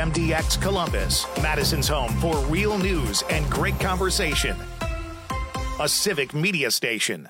WMDX Columbus, Madison's home for real news and great conversation. A civic media station.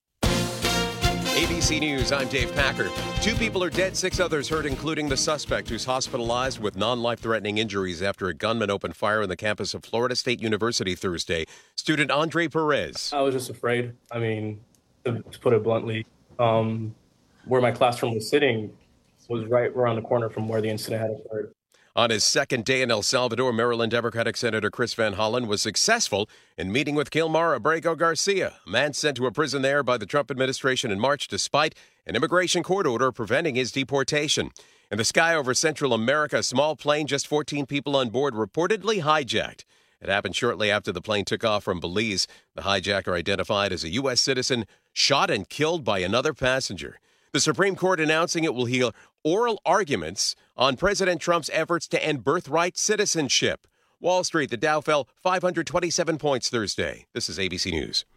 ABC News, I'm Dave Packer. 2 people are dead, 6 others hurt, including the suspect who's hospitalized with non-life-threatening injuries after a gunman opened fire on the campus of Florida State University Thursday. Student Andre Perez. I was just afraid. I mean, to put it bluntly, where my classroom was sitting was right around the corner from where the incident had occurred. On his second day in El Salvador, Maryland Democratic Senator Chris Van Hollen was successful in meeting with Gilmar Abrego Garcia, a man sent to a prison there by the Trump administration in March despite an immigration court order preventing his deportation. In the sky over Central America, a small plane, just 14 people on board, reportedly hijacked. It happened shortly after the plane took off from Belize. The hijacker, identified as a U.S. citizen, shot and killed by another passenger. The Supreme Court announcing it will hear oral arguments on President Trump's efforts to end birthright citizenship. Wall Street, the Dow fell 527 points Thursday. This is ABC News.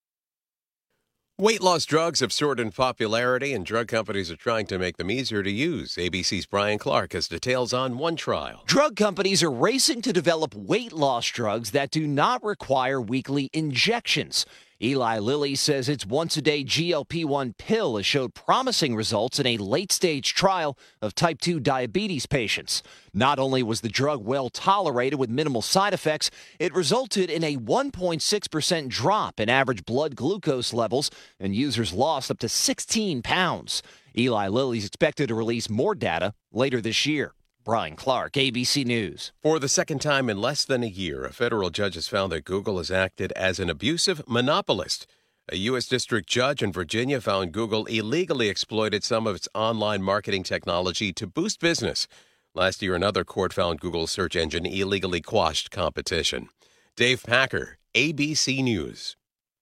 Weight loss drugs have soared in popularity, and drug companies are trying to make them easier to use. ABC's Brian Clark has details on one trial. Drug companies are racing to develop weight loss drugs that do not require weekly injections. Eli Lilly says its once-a-day GLP-1 pill has showed promising results in a late-stage trial of type 2 diabetes patients. Not only was the drug well tolerated with minimal side effects, it resulted in a 1.6% drop in average blood glucose levels, and users lost up to 16 pounds. Eli Lilly is expected to release more data later this year. Brian Clark, ABC News. For the second time in less than a year, a federal judge has found that Google has acted as an abusive monopolist. A U.S. district judge in Virginia found Google illegally exploited some of its online marketing technology to boost business. Last year, another court found Google's search engine illegally quashed competition. Dave Packer, ABC News.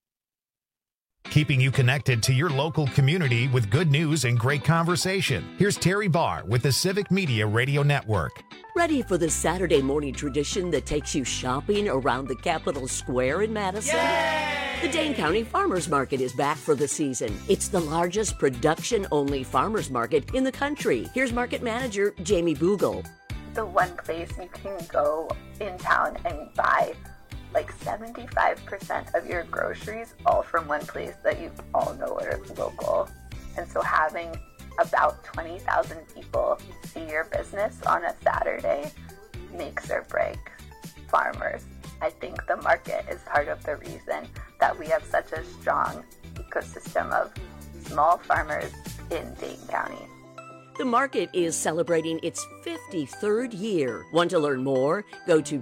Keeping you connected to your local community with good news and great conversation. Here's Terry Barr with the Civic Media Radio Network. Ready for the Saturday morning tradition that takes you shopping around the Capitol Square in Madison? Yay! The Dane County Farmers Market is back for the season. It's the largest production-only farmers market in the country. Here's market manager Jamie Bogle. The one place you can go in town and buy like 75% of your groceries all from one place that you all know are local. And so having about 20,000 people see your business on a Saturday makes or breaks farmers. I think the market is part of the reason that we have such a strong ecosystem of small farmers in Dane County. The market is celebrating its 53rd year. Want to learn more? Go to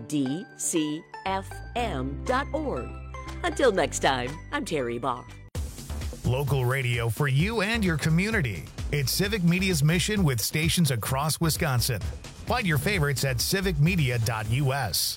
dcfm.org. Until next time, I'm Terry Barr. Local radio for you and your community. It's Civic Media's mission with stations across Wisconsin. Find your favorites at civicmedia.us.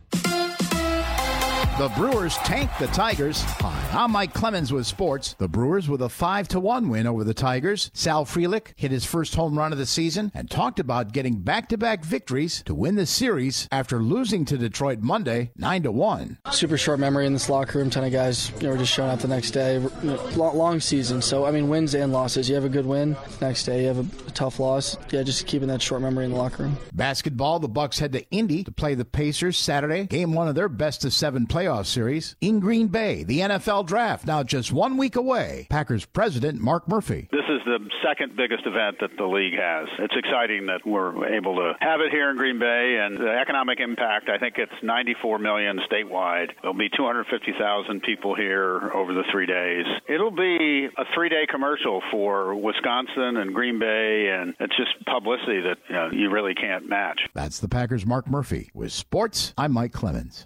The Brewers tanked the Tigers. Hi, I'm Mike Clemens with sports. The Brewers with a 5-1 win over the Tigers. Sal Frelick hit his first home run of the season and talked about getting back-to-back victories to win the series after losing to Detroit Monday 9-1. Super short memory in this locker room. 10 of guys, were just showing up the next day. Long season, so wins and losses. You have a good win, next day you have a tough loss. Yeah, just keeping that short memory in the locker room. Basketball, the Bucks head to Indy to play the Pacers Saturday. Game 1 of their best-of-7 playoff series in Green Bay. The NFL Draft now just 1 week away. Packers president Mark Murphy. This is the second biggest event that the league has. It's exciting that we're able to have it here in Green Bay, and the economic impact, I think it's $94 million statewide. There'll be 250,000 people here over the 3 days. It'll be a 3-day commercial for Wisconsin and Green Bay, and it's just publicity that you really can't match. That's the Packers' Mark Murphy. With sports, I'm Mike Clemens.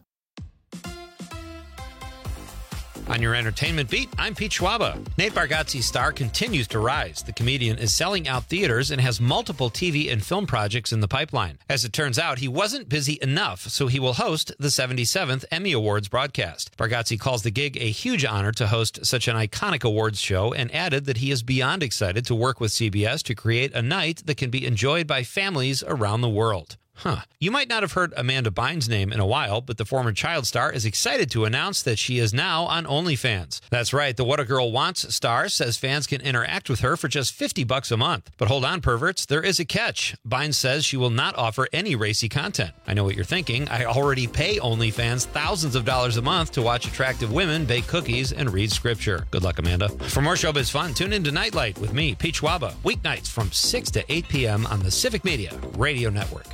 On your entertainment beat, I'm Pete Schwaba. Nate Bargatze's star continues to rise. The comedian is selling out theaters and has multiple TV and film projects in the pipeline. As it turns out, he wasn't busy enough, so he will host the 77th Emmy Awards broadcast. Bargatze calls the gig a huge honor to host such an iconic awards show and added that he is beyond excited to work with CBS to create a night that can be enjoyed by families around the world. You might not have heard Amanda Bynes' name in a while, but the former child star is excited to announce that she is now on OnlyFans. That's right, the What a Girl Wants star says fans can interact with her for just $50 a month. But hold on, perverts, there is a catch. Bynes says she will not offer any racy content. I know what you're thinking. I already pay OnlyFans thousands of dollars a month to watch attractive women bake cookies and read scripture. Good luck, Amanda. For more showbiz fun, tune in to Nightlight with me, Pete Schwaba, weeknights from 6 to 8 p.m. on the Civic Media Radio Network.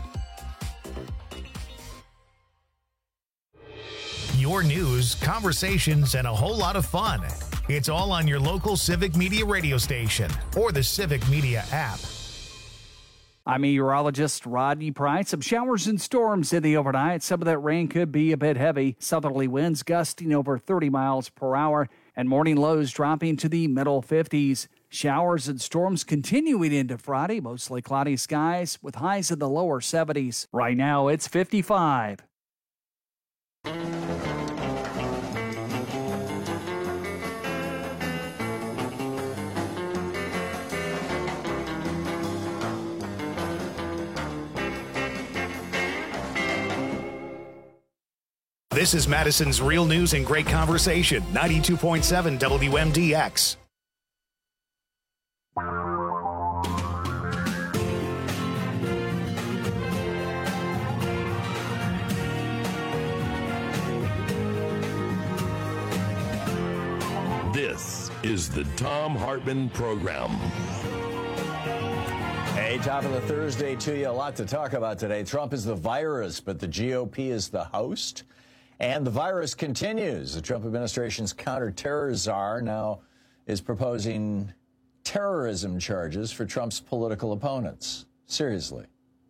Your news, conversations, and a whole lot of fun. It's all on your local Civic Media radio station or the Civic Media app. I'm meteorologist Rodney Price. Some showers and storms in the overnight. Some of that rain could be a bit heavy. Southerly winds gusting over 30 miles per hour and morning lows dropping to the middle 50s. Showers and storms continuing into Friday. Mostly cloudy skies with highs in the lower 70s. Right now, it's 55. This is Madison's Real News and Great Conversation, 92.7 WMDX. This is the Thom Hartmann Program. Hey, top of the Thursday to you. A lot to talk about today. Trump is the virus, but the GOP is the host. And the virus continues. The Trump administration's counterterror czar now is proposing terrorism charges for Trump's political opponents. Seriously.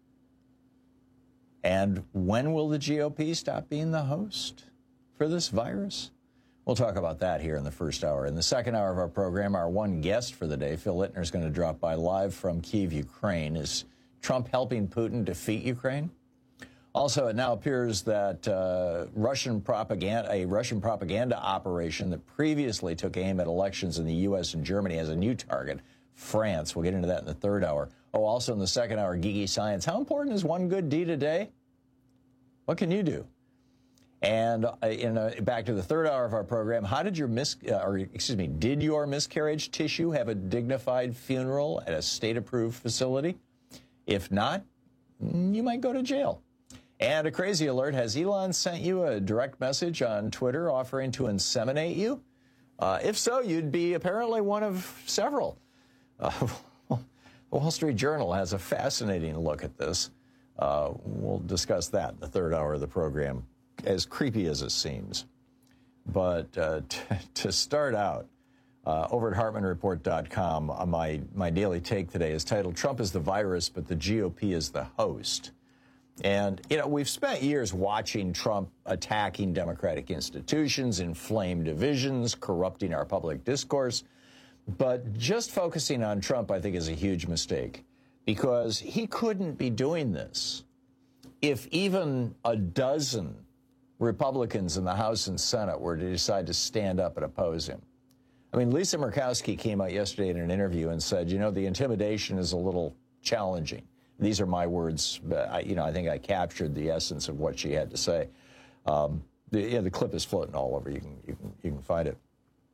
And when will the GOP stop being the host for this virus? We'll talk about that here in the first hour. In the second hour of our program, our one guest for the day, Phil Littner, is going to drop by live from Kyiv, Ukraine. Is Trump helping Putin defeat Ukraine? Also, it now appears that a Russian propaganda operation that previously took aim at elections in the U.S. and Germany has a new target, France. We'll get into that in the third hour. Oh, also in the second hour, Geeky Science. How important is one good deed a day? What can you do? And back to the third hour of our program, how did did your miscarriage tissue have a dignified funeral at a state-approved facility? If not, you might go to jail. And a crazy alert, has Elon sent you a direct message on Twitter offering to inseminate you? If so, you'd be apparently one of several. The Wall Street Journal has a fascinating look at this. We'll discuss that in the third hour of the program, as creepy as it seems. But to start out, over at HartmanReport.com, my daily take today is titled, Trump is the virus, but the GOP is the host. And, we've spent years watching Trump attacking democratic institutions, inflame divisions, corrupting our public discourse. But just focusing on Trump, I think, is a huge mistake, because he couldn't be doing this if even a dozen Republicans in the House and Senate were to decide to stand up and oppose him. I mean, Lisa Murkowski came out yesterday in an interview and said, the intimidation is a little challenging. These are my words. I think I captured the essence of what she had to say. The clip is floating all over. You can find it.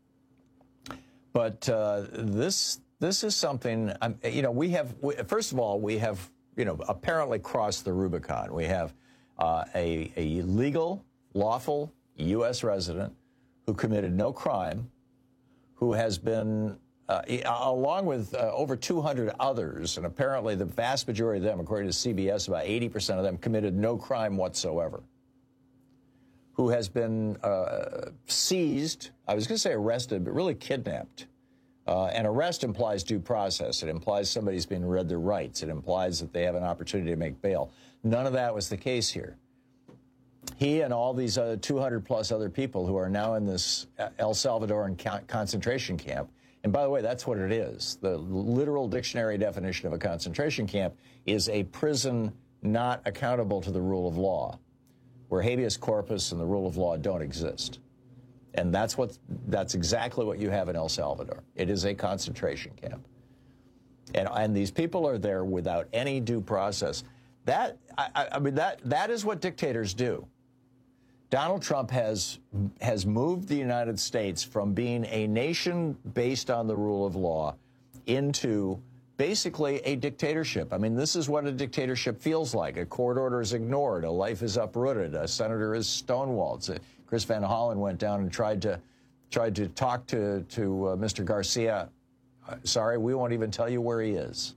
But this is something. First of all, we have apparently crossed the Rubicon. We have a legal, lawful U.S. resident who committed no crime, who has been. Along with over 200 others, and apparently the vast majority of them, according to CBS, about 80% of them committed no crime whatsoever, who has been seized, I was going to say arrested, but really kidnapped. And arrest implies due process. It implies somebody's been read their rights. It implies that they have an opportunity to make bail. None of that was the case here. He and all these 200-plus other people who are now in this El Salvadoran concentration camp. And by the way, that's what it is. The literal dictionary definition of a concentration camp is a prison not accountable to the rule of law, where habeas corpus and the rule of law don't exist. And that's exactly what you have in El Salvador. It is a concentration camp. And these people are there without any due process. I mean, that is what dictators do. Donald Trump has moved the United States from being a nation based on the rule of law into basically a dictatorship. I mean, this is what a dictatorship feels like. A court order is ignored. A life is uprooted. A senator is stonewalled. Chris Van Hollen went down and tried to talk to Mr. Garcia. Sorry, we won't even tell you where he is.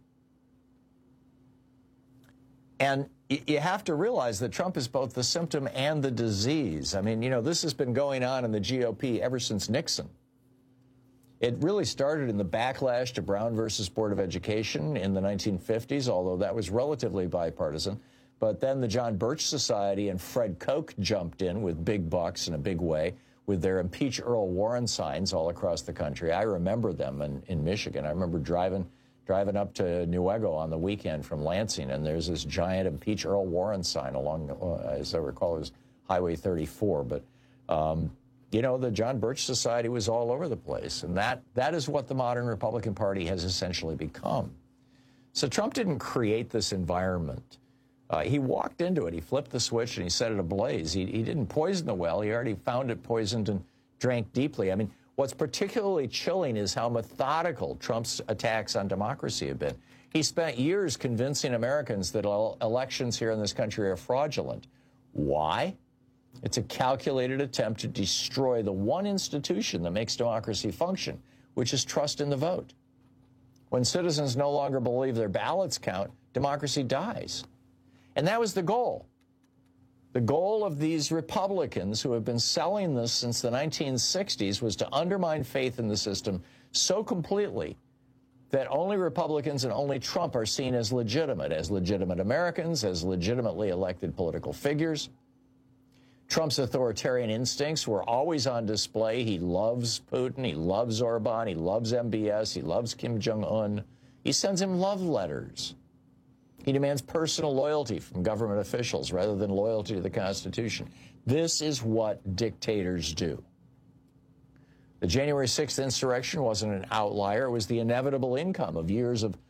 And you have to realize that Trump is both the symptom and the disease. I mean, you know, this has been going on in the GOP ever since Nixon. It really started in the backlash to Brown versus Board of Education in the 1950s, although that was relatively bipartisan. But then the John Birch Society and Fred Koch jumped in with big bucks in a big way with their Impeach Earl Warren signs all across the country. I remember them in Michigan. I remember driving up to Newego on the weekend from Lansing, and there's this giant Impeach Earl Warren sign along, as I recall, it was Highway 34. But, you know, the John Birch Society was all over the place, and that is what the modern Republican Party has essentially become. So Trump didn't create this environment. He walked into it. He flipped the switch, and he set it ablaze. He didn't poison the well. He already found it poisoned and drank deeply. I mean, what's particularly chilling is how methodical Trump's attacks on democracy have been. He spent years convincing Americans that elections here in this country are fraudulent. Why? It's a calculated attempt to destroy the one institution that makes democracy function, which is trust in the vote. When citizens no longer believe their ballots count, democracy dies. And that was the goal. The goal of these Republicans who have been selling this since the 1960s was to undermine faith in the system so completely that only Republicans and only Trump are seen as legitimate Americans, as legitimately elected political figures. Trump's authoritarian instincts were always on display. He loves Putin, he loves Orban, he loves MBS, he loves Kim Jong-un. He sends him love letters. He demands personal loyalty from government officials rather than loyalty to the Constitution. This is what dictators do. The January 6th insurrection wasn't an outlier. It was the inevitable outcome of years of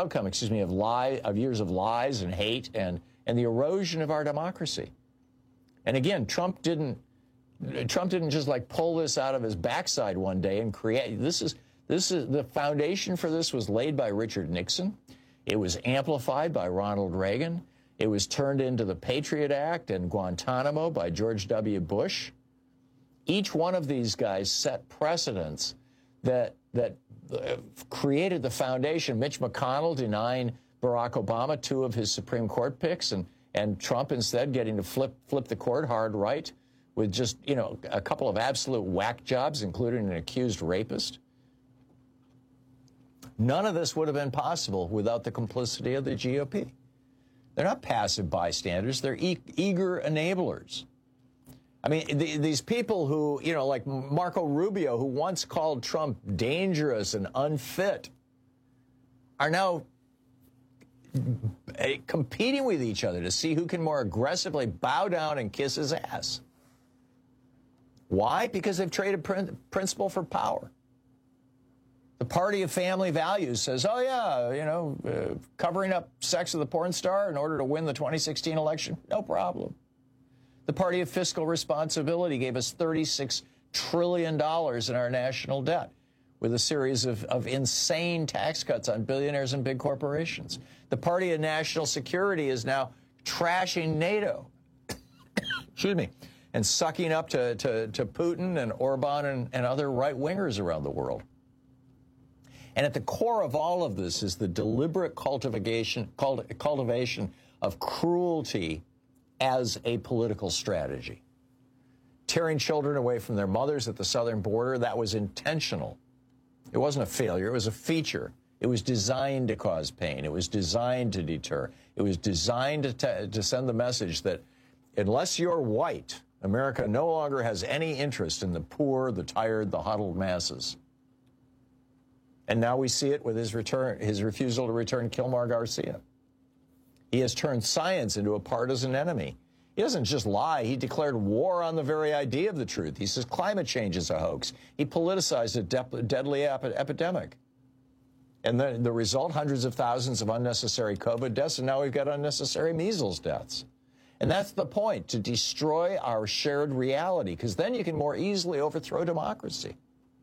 lies and hate and the erosion of our democracy. And again, Trump didn't just like pull this out of his backside one day and create. This is the foundation for this was laid by Richard Nixon. It was amplified by Ronald Reagan. It was turned into the Patriot Act and Guantanamo by George W. Bush. Each one of these guys set precedents that created the foundation. Mitch McConnell denying Barack Obama 2 of his Supreme Court picks, and Trump instead getting to flip the court hard right with just, you know, a couple of absolute whack jobs, including an accused rapist. None of this would have been possible without the complicity of the GOP. They're not passive bystanders. They're eager enablers. I mean, these people who, you know, like Marco Rubio, who once called Trump dangerous and unfit, are now competing with each other to see who can more aggressively bow down and kiss his ass. Why? Because they've traded principle for power. The party of family values says, oh, yeah, you know, covering up sex with a porn star in order to win the 2016 election, no problem. The party of fiscal responsibility gave us $36 trillion in our national debt with a series of insane tax cuts on billionaires and big corporations. The party of national security is now trashing NATO, excuse me, and sucking up to Putin and Orban and other right-wingers around the world. And at the core of all of this is the deliberate cultivation of cruelty as a political strategy. Tearing children away from their mothers at the southern border, that was intentional. It wasn't a failure, it was a feature. It was designed to cause pain. It was designed to deter. It was designed to send the message that unless you're white, America no longer has any interest in the poor, the tired, the huddled masses. And now we see it with his refusal to return Kilmar Garcia. He has turned science into a partisan enemy. He doesn't just lie. He declared war on the very idea of the truth. He says climate change is a hoax. He politicized a deadly epidemic. And the result, hundreds of thousands of unnecessary COVID deaths, and now we've got unnecessary measles deaths. And that's the point, to destroy our shared reality, because then you can more easily overthrow democracy.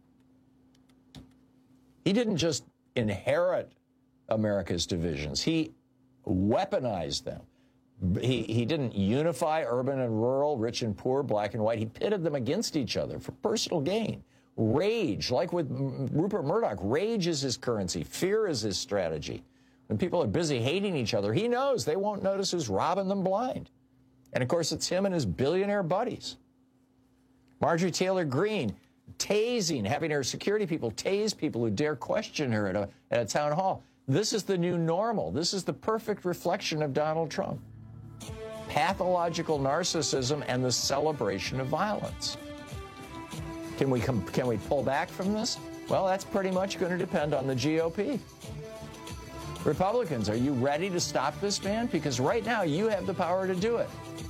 He didn't just inherit America's divisions. He weaponized them. He didn't unify urban and rural, rich and poor, black and white. He pitted them against each other for personal gain. Rage, like with Rupert Murdoch, rage is his currency. Fear is his strategy. When people are busy hating each other, he knows they won't notice who's robbing them blind. And, of course, it's him and his billionaire buddies. Marjorie Taylor Greene tasing, having her security people tase people who dare question her at a town hall. This is the new normal. This is the perfect reflection of Donald Trump. Pathological narcissism and the celebration of violence. Can we pull back from this? Well, that's pretty much going to depend on the GOP. Republicans, are you ready to stop this man? Because right now you have the power to do it.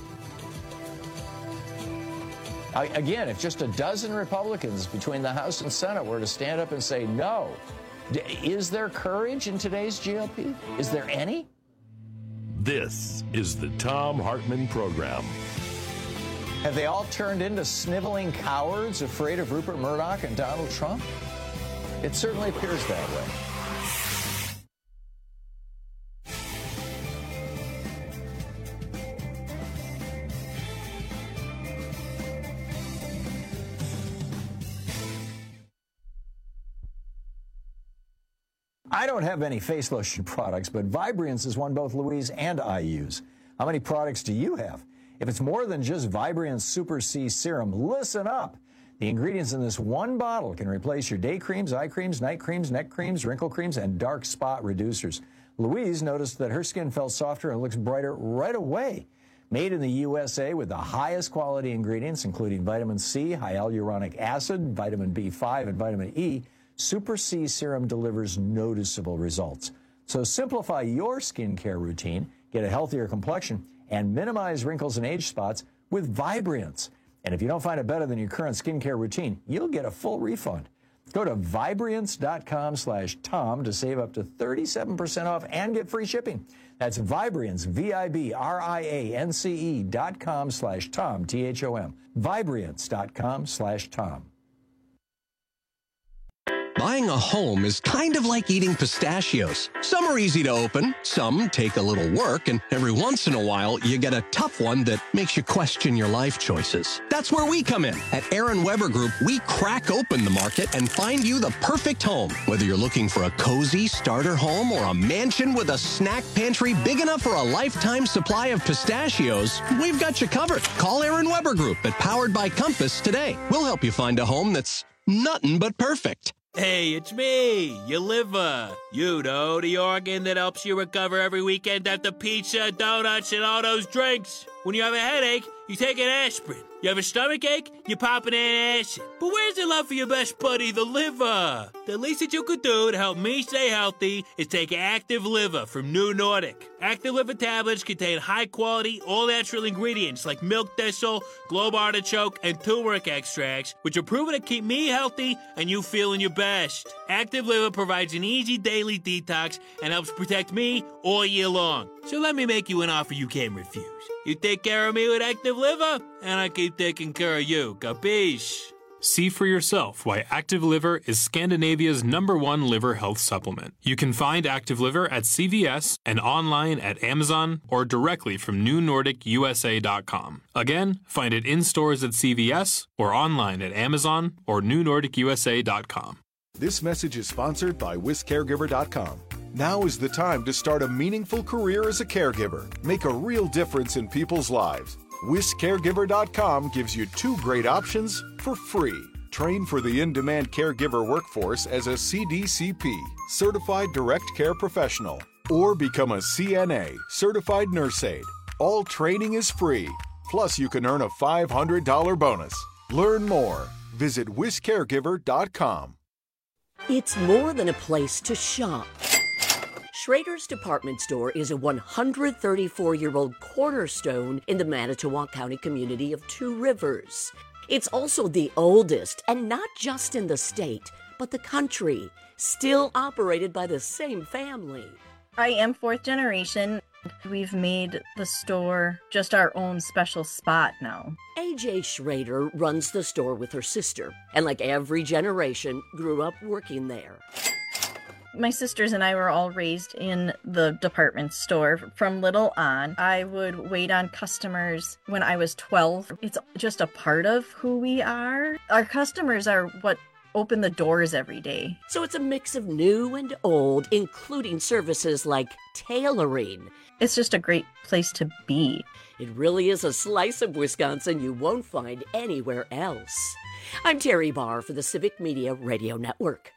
Again, if just a dozen Republicans between the House and Senate were to stand up and say no, is there courage in today's GOP? Is there any? This is the Thom Hartmann Program. Have they all turned into sniveling cowards afraid of Rupert Murdoch and Donald Trump? It certainly appears that way. I don't have any face lotion products, but Vibriance is one both Louise and I use. How many products do you have? If it's more than just Vibriance Super C Serum, listen up. The ingredients in this one bottle can replace your day creams, eye creams, night creams, neck creams, wrinkle creams, and dark spot reducers. Louise noticed that her skin felt softer and looks brighter right away. Made in the USA with the highest quality ingredients, including vitamin C, hyaluronic acid, vitamin B5, and vitamin E, Super C Serum delivers noticeable results. So simplify your skincare routine, get a healthier complexion, and minimize wrinkles and age spots with Vibriance. And if you don't find it better than your current skincare routine, you'll get a full refund. Go to Vibriance.com/Tom to save up to 37% off and get free shipping. That's Vibriance, Vibriance.com/Tom, THOM. Vibriance.com/Tom. Buying a home is kind of like eating pistachios. Some are easy to open, some take a little work, and every once in a while, you get a tough one that makes you question your life choices. That's where we come in. At Aaron Weber Group, we crack open the market and find you the perfect home. Whether you're looking for a cozy starter home or a mansion with a snack pantry big enough for a lifetime supply of pistachios, we've got you covered. Call Aaron Weber Group at Powered by Compass today. We'll help you find a home that's nothing but perfect. Hey, it's me, your liver. You know, the organ that helps you recover every weekend after pizza, donuts, and all those drinks. When you have a headache, you take an aspirin. You have a stomach ache, you pop an antacid. But where's the love for your best buddy, the liver? The least that you could do to help me stay healthy is take Active Liver from New Nordic. Active Liver tablets contain high-quality, all-natural ingredients like milk thistle, globe artichoke, and turmeric extracts, which are proven to keep me healthy and you feeling your best. Active Liver provides an easy daily detox and helps protect me all year long. So let me make you an offer you can't refuse. You take care of me with Active Liver, and I keep taking care of you. Capiche? See for yourself why Active Liver is Scandinavia's #1 liver health supplement. You can find Active Liver at CVS and online at Amazon or directly from NewNordicUSA.com. Again, find it in stores at CVS or online at Amazon or NewNordicUSA.com. This message is sponsored by WisCaregiver.com. Now is the time to start a meaningful career as a caregiver. Make a real difference in people's lives. WisCaregiver.com gives you 2 great options for free. Train for the in-demand caregiver workforce as a CDCP, Certified Direct Care Professional, or become a CNA, Certified Nurse Aide. All training is free. Plus, you can earn a $500 bonus. Learn more. Visit WisCaregiver.com. It's more than a place to shop. Schrader's Department Store is a 134-year-old cornerstone in the Manitowoc County community of Two Rivers. It's also the oldest, and not just in the state, but the country, still operated by the same family. I am fourth generation. We've made the store just our own special spot now. AJ Schrader runs the store with her sister, and like every generation, grew up working there. My sisters and I were all raised in the department store from little on. I would wait on customers when I was 12. It's just a part of who we are. Our customers are what open the doors every day. So it's a mix of new and old, including services like tailoring. It's just a great place to be. It really is a slice of Wisconsin you won't find anywhere else. I'm Terry Barr for the Civic Media Radio Network.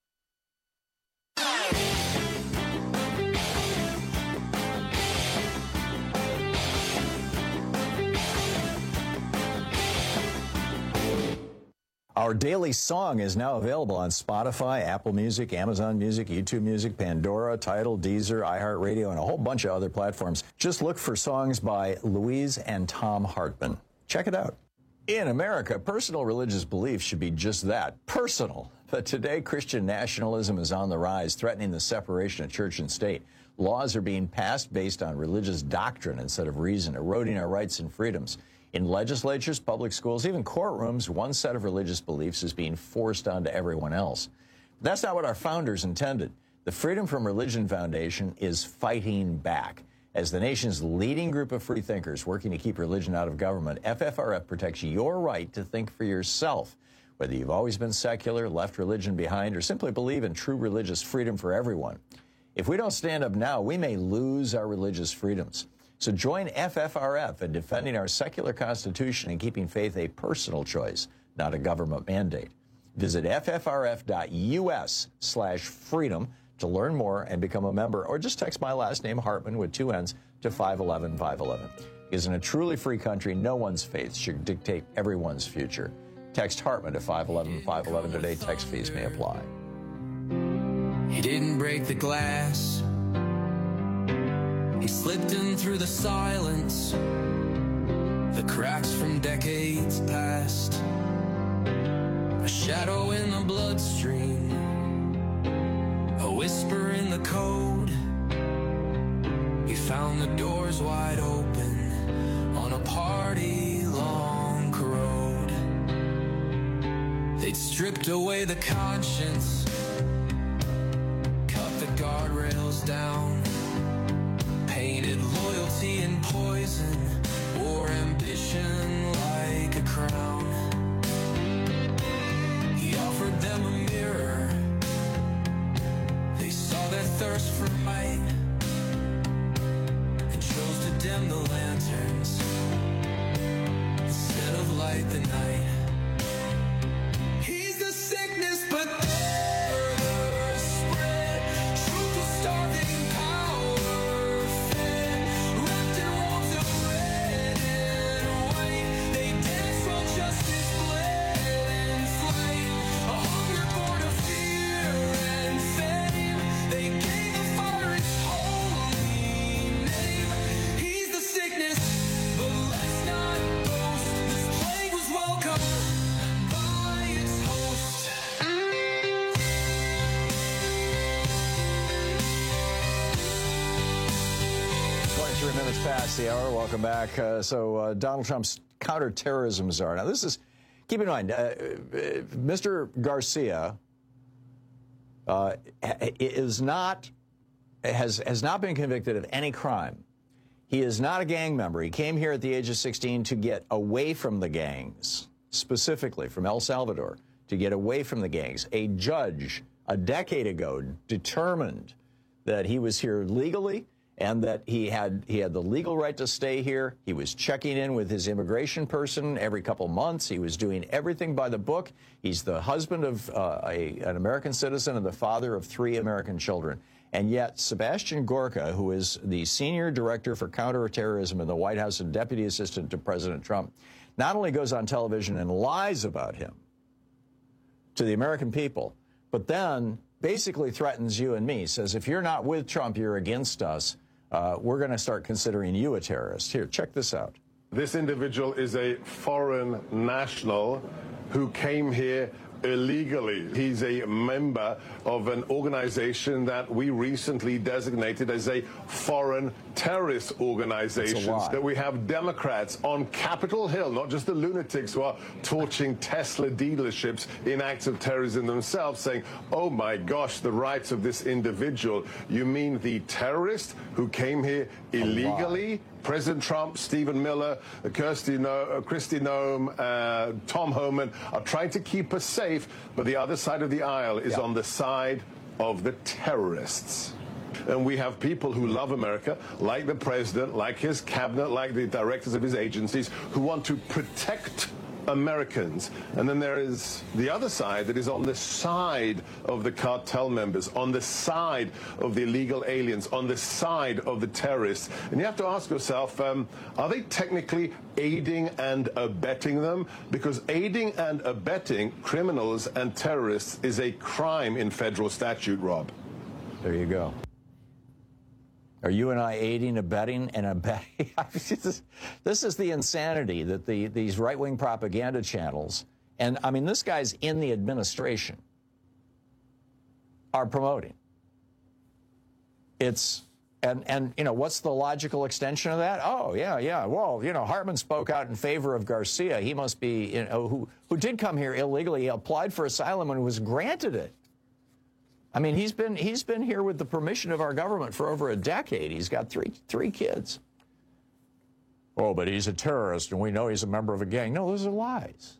Our daily song is now available on Spotify, Apple Music, Amazon Music, YouTube Music, Pandora, Tidal, Deezer, iHeartRadio, and a whole bunch of other platforms. Just look for songs by Louise and Tom Hartman. Check it out. In America, personal religious beliefs should be just that, personal. But today, Christian nationalism is on the rise, threatening the separation of church and state. Laws are being passed based on religious doctrine instead of reason, eroding our rights and freedoms. In legislatures, public schools, even courtrooms, one set of religious beliefs is being forced onto everyone else. That's not what our founders intended. The Freedom from Religion Foundation is fighting back. As the nation's leading group of freethinkers working to keep religion out of government, FFRF protects your right to think for yourself. Whether you've always been secular, left religion behind, or simply believe in true religious freedom for everyone. If we don't stand up now, we may lose our religious freedoms. So join FFRF in defending our secular constitution and keeping faith a personal choice, not a government mandate. Visit ffrf.us/freedom to learn more and become a member, or just text my last name, Hartman, with 2 N's, to 511-511. Because in a truly free country, no one's faith should dictate everyone's future. Text Hartman to 511-511 today. Text fees may apply. He didn't break the glass. He slipped in through the silence, the cracks from decades past, a shadow in the bloodstream, a whisper in the code. He found the doors wide open on a party-long road. They'd stripped away the conscience, cut the guardrails down, painted loyalty in poison, or ambition like a crown. He offered them a mirror. They saw their thirst for light and chose to dim the lanterns instead of light the night. He's the sickness, but they're the spread. Truth is starving power. Minutes past the hour. Welcome back. Donald Trump's counterterrorism czar. Now, this is, keep in mind, Mr. Garcia has not been convicted of any crime. He is not a gang member. He came here at the age of 16 to get away from the gangs, specifically from El Salvador, to get away from the gangs. A judge a decade ago determined that he was here legally and that he had the legal right to stay here. He was checking in with his immigration person every couple months. He was doing everything by the book. He's the husband of an American citizen and the father of 3 American children. And yet, Sebastian Gorka, who is the senior director for counterterrorism in the White House and deputy assistant to President Trump, not only goes on television and lies about him to the American people, but then basically threatens you and me, says if you're not with Trump, you're against us. We're going to start considering you a terrorist. Here, check this out. This individual is a foreign national who came here illegally. He's a member of an organization that we recently designated as a foreign terrorist organization. That we have Democrats on Capitol Hill, not just the lunatics who are torching Tesla dealerships in acts of terrorism themselves, saying, oh my gosh, the rights of this individual. You mean the terrorist who came here illegally? President Trump, Stephen Miller, Kristi Noem, Tom Homan are trying to keep us safe, but the other side of the aisle is on the side of the terrorists. And we have people who love America, like the president, like his cabinet, like the directors of his agencies, who want to protect Americans. And then there is the other side that is on the side of the cartel members, on the side of the illegal aliens, on the side of the terrorists. And you have to ask yourself, are they technically aiding and abetting them? Because aiding and abetting criminals and terrorists is a crime in federal statute, Rob. There you go. Are you and I aiding, abetting, and abetting? This is the insanity that these right-wing propaganda channels, and I mean, this guy's in the administration, are promoting. It's, and you know, what's the logical extension of that? Oh, yeah. Well, you know, Hartman spoke out in favor of Garcia. He must be, you know, who did come here illegally. He applied for asylum and was granted it. I mean, he's been here with the permission of our government for over a decade. He's got three kids. Oh, but he's a terrorist, and we know he's a member of a gang. No, those are lies.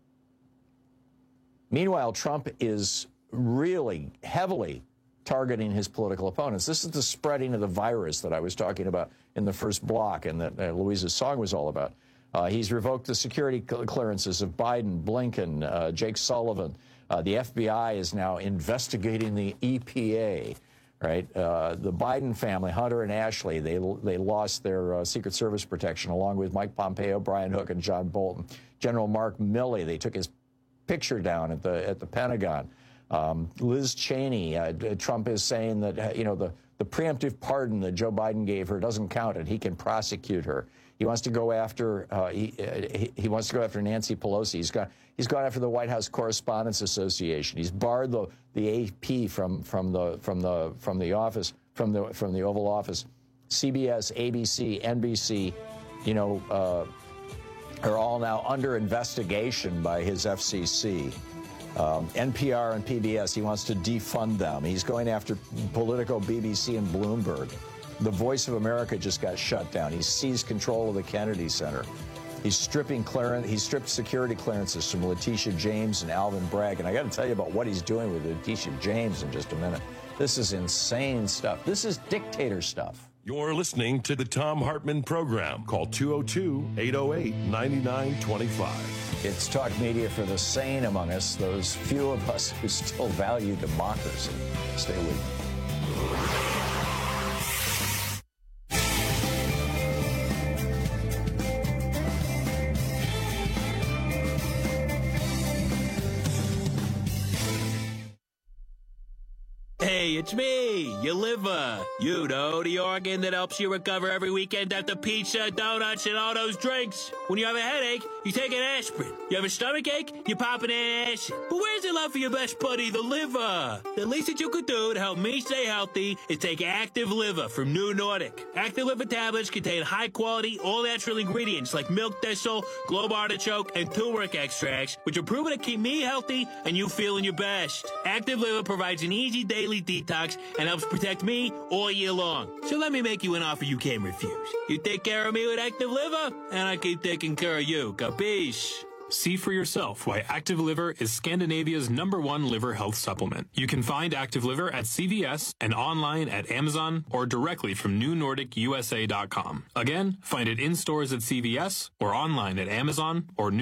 Meanwhile, Trump is really heavily targeting his political opponents. This is the spreading of the virus that I was talking about in the first block and that Louisa's song was all about. He's revoked the security clearances of Biden, Blinken, Jake Sullivan. The FBI is now investigating the EPA, right? The Biden family, Hunter and Ashley, they lost their Secret Service protection along with Mike Pompeo, Brian Hook, and John Bolton. General Mark Milley, they took his picture down at the Pentagon. Liz Cheney, Trump is saying that, you know, the preemptive pardon that Joe Biden gave her doesn't count and he can prosecute her. He wants to go after he wants to go after Nancy Pelosi. He's gone after the White House Correspondents Association. He's barred the AP from the Oval Office. CBS, ABC, NBC, you know, are all now under investigation by his FCC. NPR and PBS, he wants to defund them. He's going after Politico, BBC, and Bloomberg. The Voice of America just got shut down. He seized control of the Kennedy Center. He's stripped security clearances from Letitia James and Alvin Bragg. And I got to tell you about what he's doing with Letitia James in just a minute. This is insane stuff. This is dictator stuff. You're listening to the Thom Hartmann Program. Call 202-808-9925. It's talk media for the sane among us, those few of us who still value democracy. Stay with me. Hey, it's me, your liver. You know, the organ that helps you recover every weekend after pizza, donuts, and all those drinks. When you have a headache, you take an aspirin. You have a stomach ache, you pop an acid. But where's the love for your best buddy, the liver? The least that you could do to help me stay healthy is take Active Liver from New Nordic. Active Liver tablets contain high-quality, all-natural ingredients like milk thistle, globe artichoke, and turmeric extracts, which are proven to keep me healthy and you feeling your best. Active Liver provides an easy daily detox and helps protect me all year long. So let me make you an offer you can't refuse. You take care of me with Active Liver, and I keep taking care of you. Capiche? See for yourself why Active Liver is Scandinavia's #1 liver health supplement. You can find Active Liver at CVS and online at Amazon or directly from NewNordicUSA.com. Again, find it in stores at CVS or online at Amazon or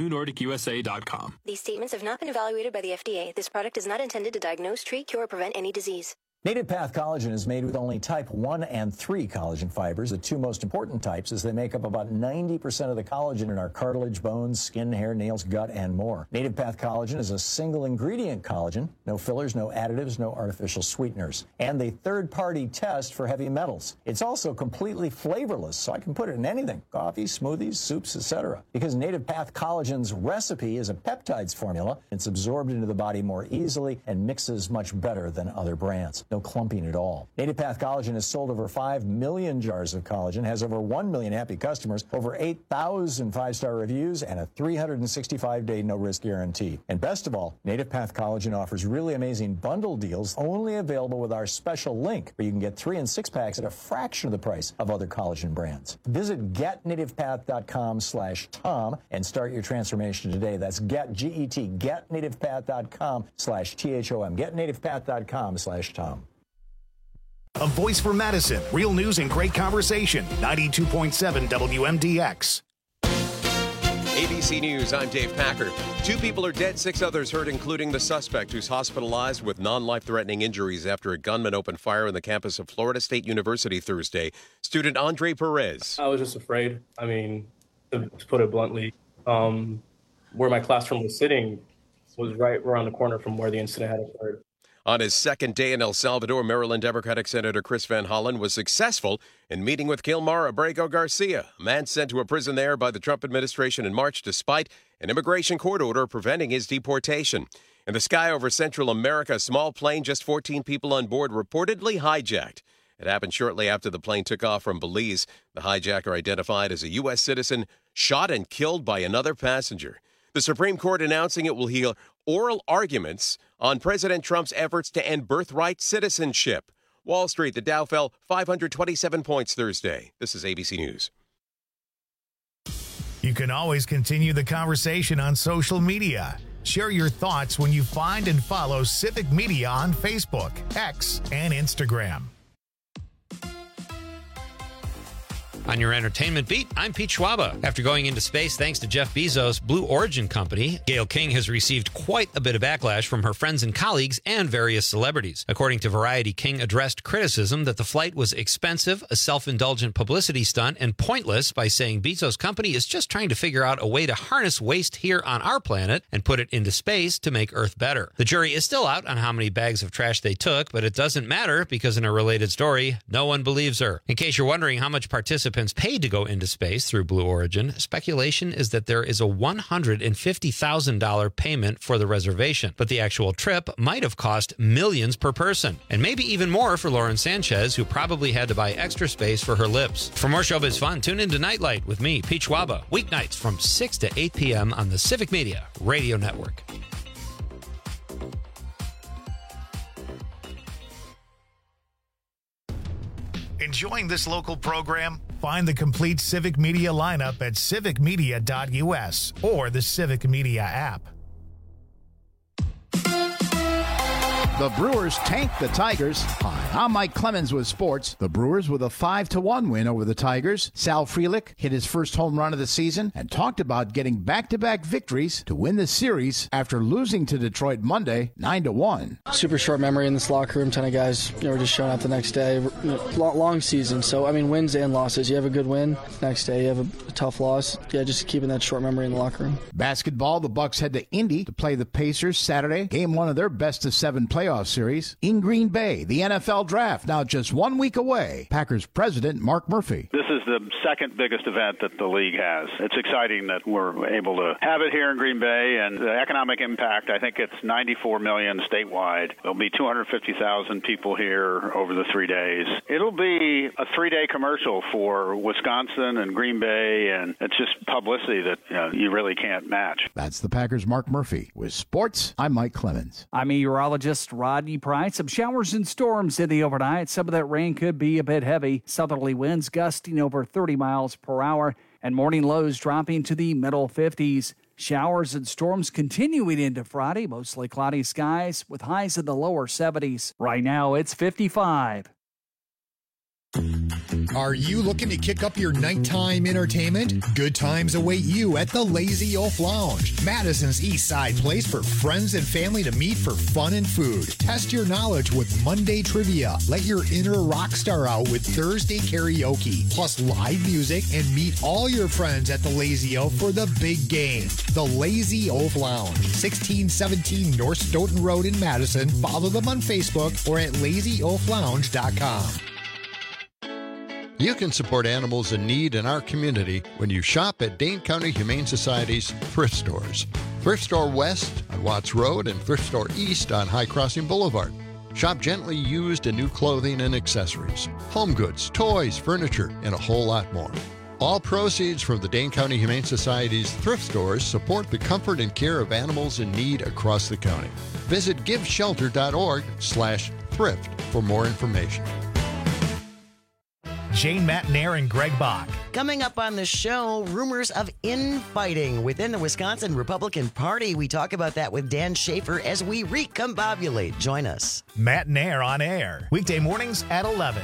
NewNordicUSA.com. These statements have not been evaluated by the FDA. This product is not intended to diagnose, treat, cure, or prevent any disease. Native Path Collagen is made with only type 1 and 3 collagen fibers, the two most important types, as they make up about 90% of the collagen in our cartilage, bones, skin, hair, nails, gut, and more. Native Path Collagen is a single ingredient collagen, no fillers, no additives, no artificial sweeteners, and a third-party test for heavy metals. It's also completely flavorless, so I can put it in anything, coffee, smoothies, soups, etc. Because Native Path Collagen's recipe is a peptides formula, it's absorbed into the body more easily and mixes much better than other brands. No clumping at all. Native Path Collagen has sold over 5 million jars of collagen, has over 1 million happy customers, over 8,000 five-star reviews, and a 365-day no-risk guarantee. And best of all, Native Path Collagen offers really amazing bundle deals only available with our special link, where you can get 3 and 6 packs at a fraction of the price of other collagen brands. Visit getnativepath.com/Tom and start your transformation today. That's getnativepath.com/THOM. Getnativepath.com/Tom. A voice for Madison. Real news and great conversation. 92.7 WMDX. ABC News, I'm Dave Packer. 2 people are dead, 6 others hurt, including the suspect who's hospitalized with non-life-threatening injuries after a gunman opened fire on the campus of Florida State University Thursday. Student Andre Perez. I was just afraid. I mean, to put it bluntly, where my classroom was sitting was right around the corner from where the incident had occurred. On his second day in El Salvador, Maryland Democratic Senator Chris Van Hollen was successful in meeting with Gilmar Abrego Garcia, a man sent to a prison there by the Trump administration in March despite an immigration court order preventing his deportation. In the sky over Central America, a small plane, just 14 people on board, reportedly hijacked. It happened shortly after the plane took off from Belize. The hijacker, identified as a U.S. citizen, shot and killed by another passenger. The Supreme Court announcing it will hear oral arguments on President Trump's efforts to end birthright citizenship. Wall Street, the Dow fell 527 points Thursday. This is ABC News. You can always continue the conversation on social media. Share your thoughts when you find and follow Civic Media on Facebook, X, and Instagram. On your entertainment beat, I'm Pete Schwaba. After going into space thanks to Jeff Bezos' Blue Origin company, Gayle King has received quite a bit of backlash from her friends and colleagues and various celebrities. According to Variety, King addressed criticism that the flight was expensive, a self-indulgent publicity stunt, and pointless by saying Bezos' company is just trying to figure out a way to harness waste here on our planet and put it into space to make Earth better. The jury is still out on how many bags of trash they took, but it doesn't matter because in a related story, no one believes her. In case you're wondering how much participants paid to go into space through Blue Origin, speculation is that there is a $150,000 payment for the reservation, but the actual trip might have cost millions per person, and maybe even more for Lauren Sanchez, who probably had to buy extra space for her lips. For more showbiz fun, tune into Nightlight with me, Pete Schwaba, weeknights from 6 to 8 p.m. on the Civic Media Radio Network. Enjoying this local program? Find the complete Civic Media lineup at civicmedia.us or the Civic Media app. The Brewers tank the Tigers. Hi, I'm Mike Clemens with sports. The Brewers with a 5-1 win over the Tigers. Sal Frelick hit his first home run of the season and talked about getting back-to-back victories to win the series after losing to Detroit Monday 9-1. Super short memory in this locker room. 10 of guys, we're just showing out the next day. Long season, so I mean wins and losses. You have a good win, next day you have a tough loss. Yeah, just keeping that short memory in the locker room. Basketball, the Bucks head to Indy to play the Pacers Saturday. Game 1 of their best-of-7 playoff series in Green Bay. The NFL Draft now just 1 week away. Packers president Mark Murphy. This is the second biggest event that the league has. It's exciting that we're able to have it here in Green Bay, and the economic impact, I think it's 94 million statewide. There'll be 250,000 people here over the 3 days. It'll be a 3-day commercial for Wisconsin and Green Bay, and it's just publicity that you really can't match. That's the Packers' Mark Murphy. With sports, I'm Mike Clemens. I'm meteorologist Rodney Price. Some showers and storms in the overnight. Some of that rain could be a bit heavy. Southerly winds gusting over 30 miles per hour and morning lows dropping to the middle 50s. Showers and storms continuing into Friday. Mostly cloudy skies with highs in the lower 70s. Right now it's 55. Are you looking to kick up your nighttime entertainment? Good times await you at the Lazy Oaf Lounge, Madison's East Side place for friends and family to meet for fun and food. Test your knowledge with Monday trivia. Let your inner rock star out with Thursday karaoke, plus live music, and meet all your friends at the Lazy Oaf for the big game. The Lazy Oaf Lounge, 1617 North Stoughton Road in Madison. Follow them on Facebook or at lazyoaflounge.com. You can support animals in need in our community when you shop at Dane County Humane Society's thrift stores. Thrift Store West on Watts Road and Thrift Store East on High Crossing Boulevard. Shop gently used and new clothing and accessories, home goods, toys, furniture, and a whole lot more. All proceeds from the Dane County Humane Society's thrift stores support the comfort and care of animals in need across the county. Visit giveshelter.org/thrift for more information. Jane Matnair and Greg Bach. Coming up on the show, rumors of infighting within the Wisconsin Republican Party. We talk about that with Dan Schaefer as we recombobulate. Join us. Matnair on air, weekday mornings at 11.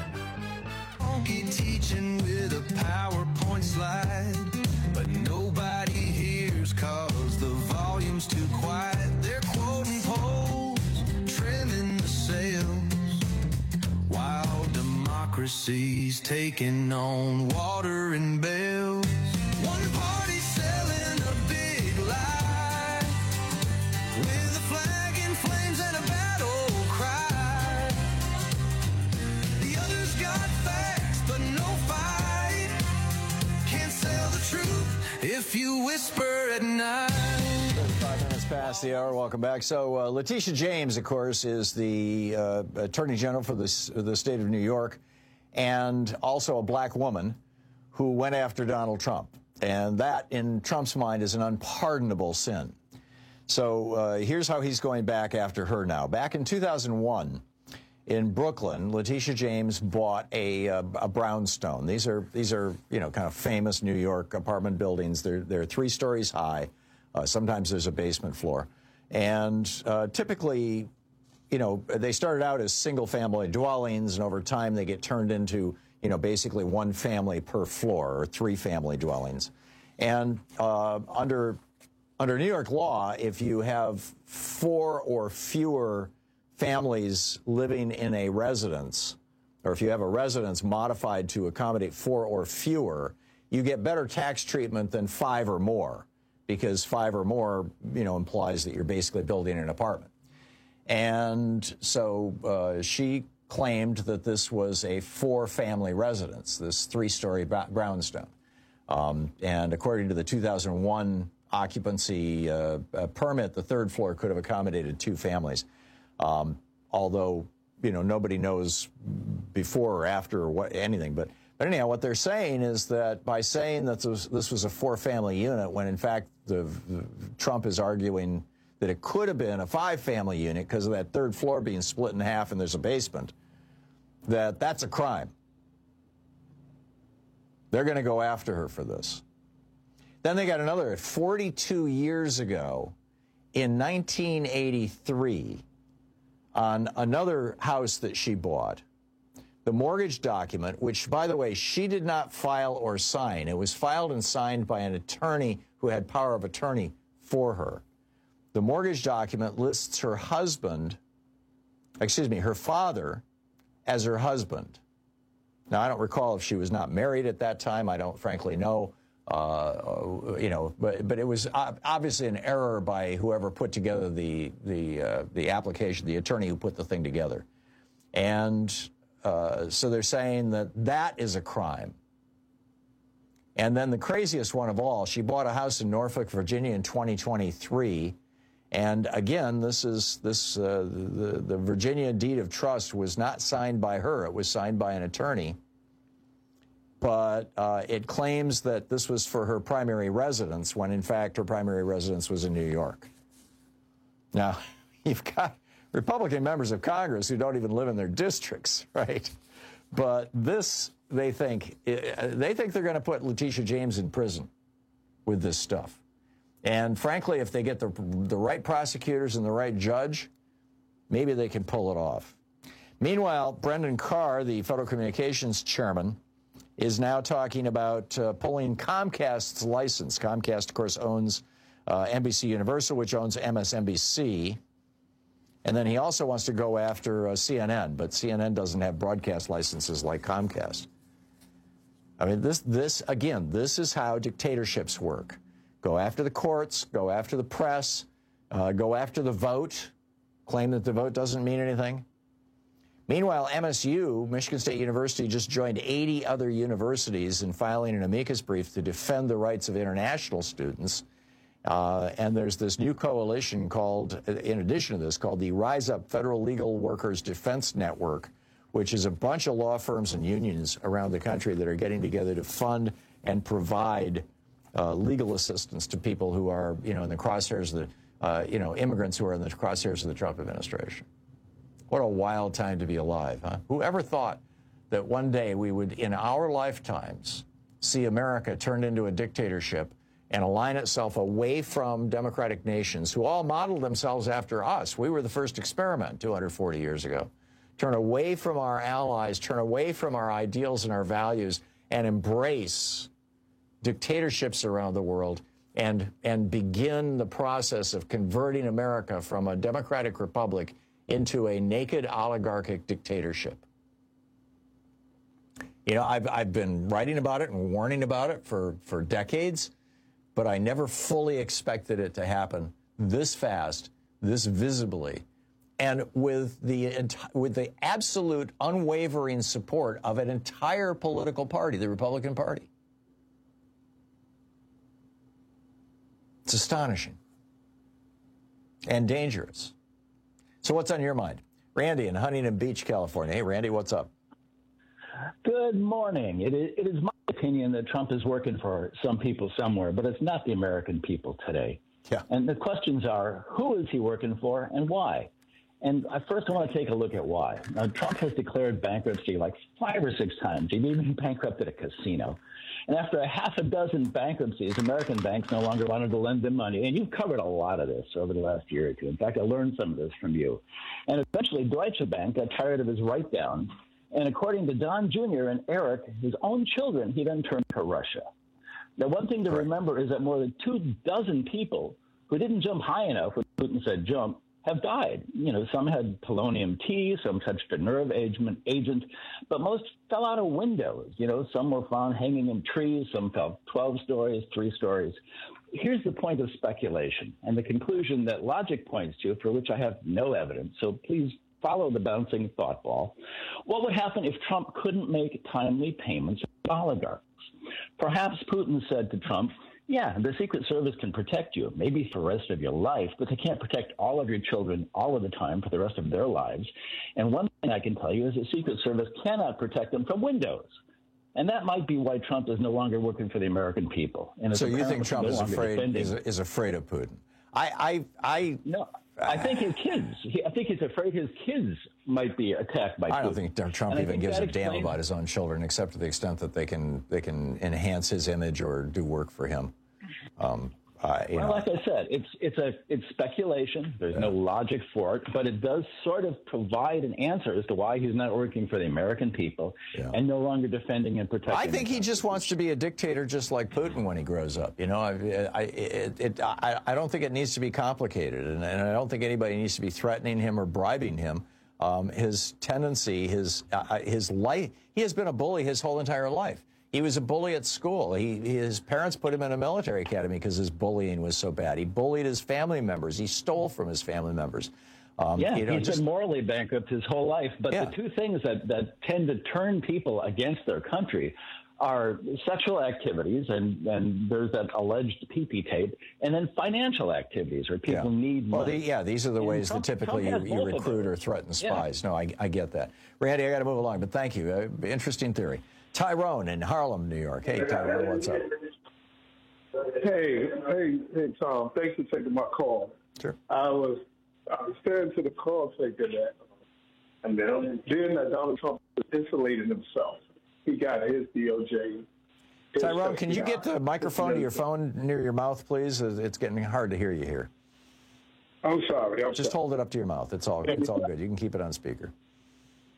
Teaching with a PowerPoint slide, but nobody hears cause the volume's too quiet. They're quoting polls, trimming the sails, while democracy's taking on water and bells. One party selling a big lie, with a flag in flames and a battle cry. The others got facts, but no fight. Can't sell the truth if you whisper at night. 5 minutes past the hour. Welcome back. So Letitia James, of course, is the Attorney General for the state of New York, and also a black woman who went after Donald Trump. And that, in Trump's mind, is an unpardonable sin. So here's how he's going back after her now. Back in 2001, in Brooklyn, Letitia James bought a brownstone. These are kind of famous New York apartment buildings. They're 3 stories high. Sometimes there's a basement floor. And typically, they started out as single-family dwellings, and over time they get turned into, basically 1 family per floor, or 3 family dwellings. And under New York law, if you have 4 or fewer families living in a residence, or if you have a residence modified to accommodate 4 or fewer, you get better tax treatment than 5 or more, because 5 or more, implies that you're basically building an apartment. And so she claimed that this was a 4-family residence, this 3-story brownstone. And according to the 2001 occupancy permit, the 3rd floor could have accommodated 2 families. Although, nobody knows before or after or anything. But anyhow, what they're saying is that by saying that this was a 4-family unit, when in fact Trump is arguing that it could have been a 5-family unit because of that 3rd floor being split in half and there's a basement, that's a crime. They're going to go after her for this. Then they got another 42 years ago, in 1983, on another house that she bought. The mortgage document, which, by the way, she did not file or sign. It was filed and signed by an attorney who had power of attorney for her. The mortgage document lists her father, as her husband. Now, I don't recall if she was not married at that time. I don't frankly know. But it was obviously an error by whoever put together the application, the attorney who put the thing together. And so they're saying that is a crime. And then the craziest one of all, she bought a house in Norfolk, Virginia in 2023. And again, the Virginia deed of trust was not signed by her. It was signed by an attorney. But it claims that this was for her primary residence, when in fact her primary residence was in New York. Now, you've got Republican members of Congress who don't even live in their districts, right? But this, they think they're going to put Letitia James in prison with this stuff. And frankly, if they get the right prosecutors and the right judge, maybe they can pull it off. Meanwhile, Brendan Carr, the Federal Communications Chairman, is now talking about pulling Comcast's license. Comcast, of course, owns NBC Universal, which owns MSNBC. And then he also wants to go after CNN, but CNN doesn't have broadcast licenses like Comcast. I mean, this is how dictatorships work. Go after the courts, go after the press, go after the vote, claim that the vote doesn't mean anything. Meanwhile, MSU, Michigan State University, just joined 80 other universities in filing an amicus brief to defend the rights of international students. And there's this new coalition called, in addition to this, called the Rise Up Federal Legal Workers Defense Network, which is a bunch of law firms and unions around the country that are getting together to fund and provide legal assistance to people who are, in the crosshairs of the, immigrants who are in the crosshairs of the Trump administration. What a wild time to be alive, huh? Whoever thought that one day we would, in our lifetimes, see America turned into a dictatorship and align itself away from democratic nations who all modeled themselves after us. We were the first experiment 240 years ago. Turn away from our allies, turn away from our ideals and our values, and embrace dictatorships around the world and begin the process of converting America from a democratic republic into a naked oligarchic dictatorship. I've been writing about it and warning about it for decades, but I never fully expected it to happen this fast, this visibly, and with the absolute unwavering support of an entire political party, the Republican Party. It's astonishing and dangerous. So what's on your mind? Randy in Huntington Beach, California. Hey, Randy, what's up? Good morning. It is my opinion that Trump is working for some people somewhere, but it's not the American people today. Yeah. And the questions are, who is he working for and why? And first I want to take a look at why. Now, Trump has declared bankruptcy like 5 or 6 times. He even bankrupted a casino. And after a half a dozen bankruptcies, American banks no longer wanted to lend them money. And you've covered a lot of this over the last year or two. In fact, I learned some of this from you. And eventually, Deutsche Bank got tired of his write-down. And according to Don Jr. and Eric, his own children, he then turned to Russia. Now, one thing to remember is that more than 24 people who didn't jump high enough when Putin said jump have died. Some had polonium T, some touched a nerve agent, but most fell out of windows. Some were found hanging in trees, some fell 12 stories, 3 stories. Here's the point of speculation and the conclusion that logic points to, for which I have no evidence, so please follow the bouncing thought ball. What would happen if Trump couldn't make timely payments to oligarchs? Perhaps Putin said to Trump, yeah, the Secret Service can protect you, maybe for the rest of your life, but they can't protect all of your children all of the time for the rest of their lives. And one thing I can tell you is the Secret Service cannot protect them from Windows. And that might be why Trump is no longer working for the American people. And so you think Trump is afraid of Putin? No. I think his kids. I think he's afraid his kids might be attacked by Putin. I don't think Trump even gives a damn about his own children, except to the extent that they can enhance his image or do work for him. Like I said, it's speculation. There's no logic for it, but it does sort of provide an answer as to why he's not working for the American people and no longer defending and protecting. I think he just wants to be a dictator, just like Putin when he grows up. I don't think it needs to be complicated, and I don't think anybody needs to be threatening him or bribing him. His tendency, his life, he has been a bully his whole entire life. He was a bully at school. His parents put him in a military academy because his bullying was so bad. He bullied his family members. He stole from his family members. He's been morally bankrupt his whole life. But the two things that tend to turn people against their country are sexual activities, and there's that alleged pee-pee tape, and then financial activities where people need money. These are the ways that typically you recruit or threaten spies. No, I get that. Randy, I got to move along, but thank you. Interesting theory. Tyrone in Harlem, New York. Hey, Tyrone, what's up? Hey, Tom. Thanks for taking my call. Sure. I was staring to the call thinking that, being that Donald Trump was insulating himself, he got his DOJ. Tyrone, can you get the microphone to your phone near your mouth, please? It's getting hard to hear you here. I'm sorry. Just hold it up to your mouth. It's all good. You can keep it on speaker.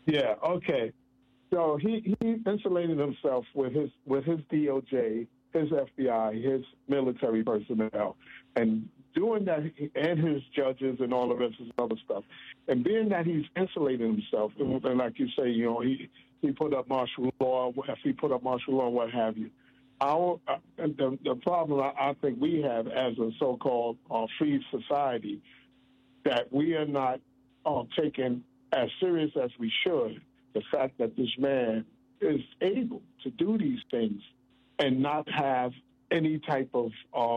Yeah, okay. So he insulated himself with his DOJ, his FBI, his military personnel, and doing that, and his judges and all of this other stuff. And being that he's insulated himself, and like you say, he put up martial law, if he put up martial law, what have you. The problem I think we have as a so-called free society, that we are not taken as serious as we should, the fact that this man is able to do these things and not have any type of